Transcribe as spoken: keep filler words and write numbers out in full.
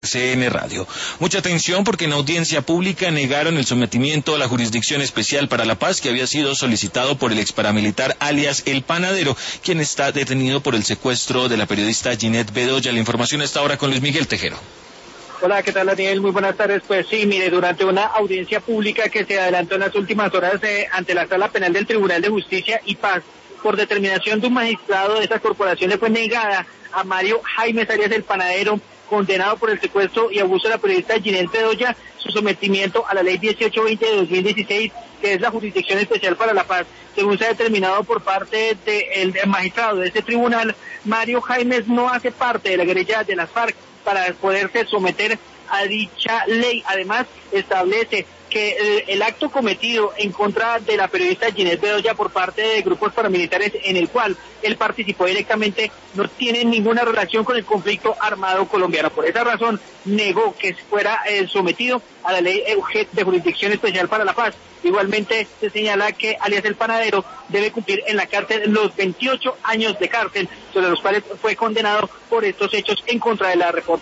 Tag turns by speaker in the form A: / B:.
A: C N Radio. Mucha atención porque en audiencia pública negaron el sometimiento a la Jurisdicción Especial para la Paz que había sido solicitado por el ex paramilitar alias El Panadero, quien está detenido por el secuestro de la periodista Ginette Bedoya. La información está ahora con Luis Miguel Tejero.
B: Hola, ¿qué tal, Daniel? Muy buenas tardes. Pues sí, mire, durante una audiencia pública que se adelantó en las últimas horas eh, ante la Sala Penal del Tribunal de Justicia y Paz, por determinación de un magistrado de esa corporación, le fue negada a Mario Jaime Arias El Panadero, condenado por el secuestro y abuso de la periodista Ginette Bedoya, su sometimiento a la ley dieciocho veinte de dos mil dieciséis, que es la Jurisdicción Especial para la Paz. Según se ha determinado por parte del de magistrado de este tribunal, Mario Jaime no hace parte de la guerrilla de las FARC para poderse someter a dicha ley. Además, establece que el, el acto cometido en contra de la periodista Ginette Bedoya por parte de grupos paramilitares en el cual él participó directamente no tiene ninguna relación con el conflicto armado colombiano. Por esa razón, negó que fuera eh, sometido a la ley de Jurisdicción Especial para la Paz. Igualmente, se señala que alias El Panadero debe cumplir en la cárcel los veintiocho años de cárcel, sobre los cuales fue condenado por estos hechos en contra de la,